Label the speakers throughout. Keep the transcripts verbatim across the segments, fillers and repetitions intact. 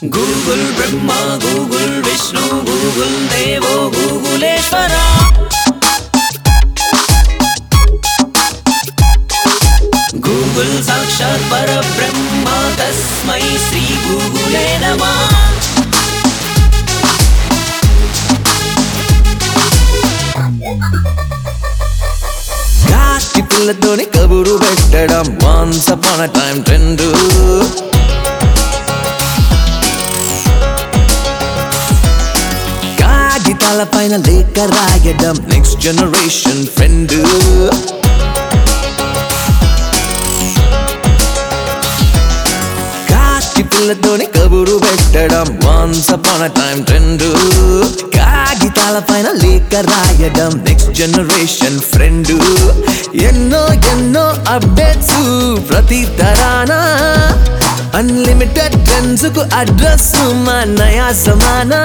Speaker 1: Google Brahma Google Vishnu Google దేవో గూగులేశ్వర Google సాక్షాత్ పరబ్రహ్మ తస్మై శ్రీ గూగులే నమః. కాకి పిల్లతోని కబురు పెట్టడం once upon a time trend. కాగితాల పైన లేఖ రాయడం నెక్స్ట్ జనరేషన్ ఫ్రెండ్. కాకి పిల్లతోని కబురు పెట్టడం once upon a time trend. కాగితాల పైన లేఖ రాయడం నెక్స్ట్ జనరేషన్ ఫ్రెండ్. ఎన్నో ఎన్నో అప్డేట్స్ ప్రతి తరానా, అన్లిమిటెడ్ ట్రెండ్స్ కు అడ్రస్ మా నయా సమానా.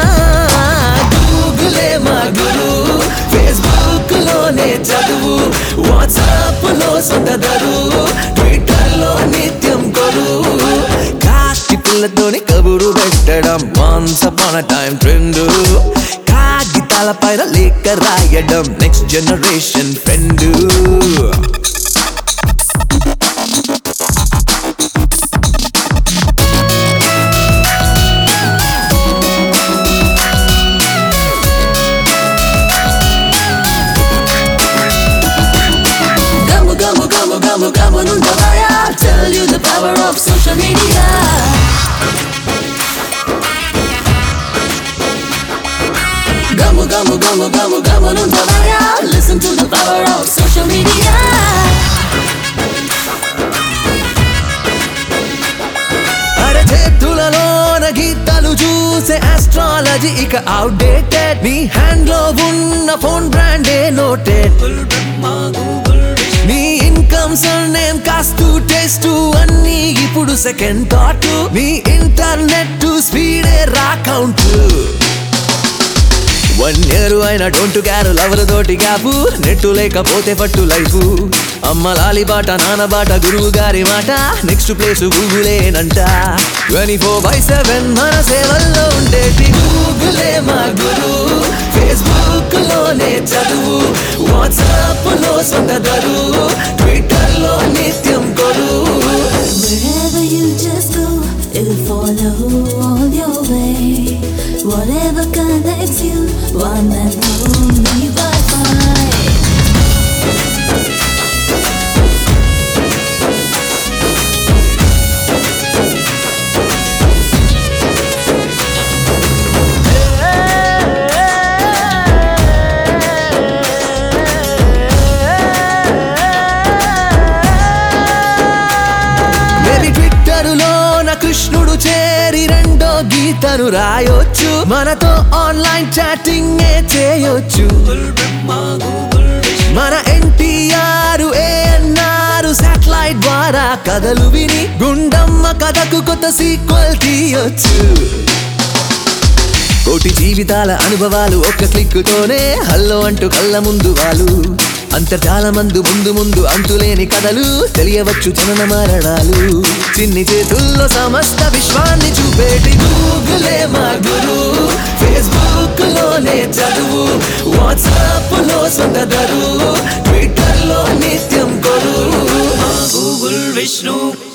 Speaker 1: గూగులే మా గురు, ఫేస్బుక్ లోనే చదువు, వాట్సాప్ లో సొంతదరు, ట్విట్టర్ లో నిత్యం కొరువు. కాకి పిల్లతోని కబురు పెట్టడం once upon a time trend. కాగితాల పైన లేఖ రాయడం next generation friend. Gamu gamu nundavaya, tell you the power of social media. Gamu gamu gamu gamu gamu nundavaya, listen to the power of social media. అరే చేతులలోన గీతాలు చూసే astrology ఇక outdated. మీ hand లో ఉన్న ఫోన్ బ్రాండే నోటెడ్. నీ income surname caste taste అన్నీ ఇప్పుడు సెకండ్ థాట్. మీ ఇంటర్నెట్ స్పీడే రా కౌంట్. వన్ ఇయర్ అయినా డోంట్ క్యార్ లవర్ తోటి గ్యాప్. నెట్టు లేకపోతే పట్టు లైఫ్. అమ్మ లాలి బాట నాన్న బాట గురువు గారి మాట, నెక్స్ట్ ప్లేస్ గూగులేనంట. ట్వంటీ ఫోర్ బై సెవెన్ మన సేవల్లో ఉండేటి గూగులే మా గురు. ఫేస్బుక్ లోనే చదువు, వాట్సాప్ లో సొంతదరు, ట్విట్టర్ లో నిత్యం కొరువు.
Speaker 2: Wherever you just go, it'll follow all your way. Whatever connects you, one and only Wi-Fi.
Speaker 1: కృష్ణుడు చేరి రెండో గీతను రాయొచ్చు, మనతో ఆన్లైన్ చాటింగ్ చేయొచ్చు. మన ఎన్టీఆర్ ఏఎన్ఆర్ శాటిలైట్ ద్వారా కథలు విని గుండమ్మ కథకు కొత్త సీక్వెల్ తీయొచ్చు. కోటి జీవితాల అనుభవాలు ఒక్క క్లిక్ తోనే హల్లో అంటూ కళ్ళ ముందు వాళ్ళు. అంతర్జాల మందు ముందు ముందు అంతులేని కథలు తెలియవచ్చు జనన మరణాలు. చిన్ని చేతుల్లో సమస్త విశ్వాన్ని చూపేటి గూగులే మా గురు. ఫేస్బుక్ లోనే చదువు, వాట్సాప్ లో సొంతదరు, ట్విట్టర్ లో నిత్యం కొరువు. గూగుల్ విష్ణు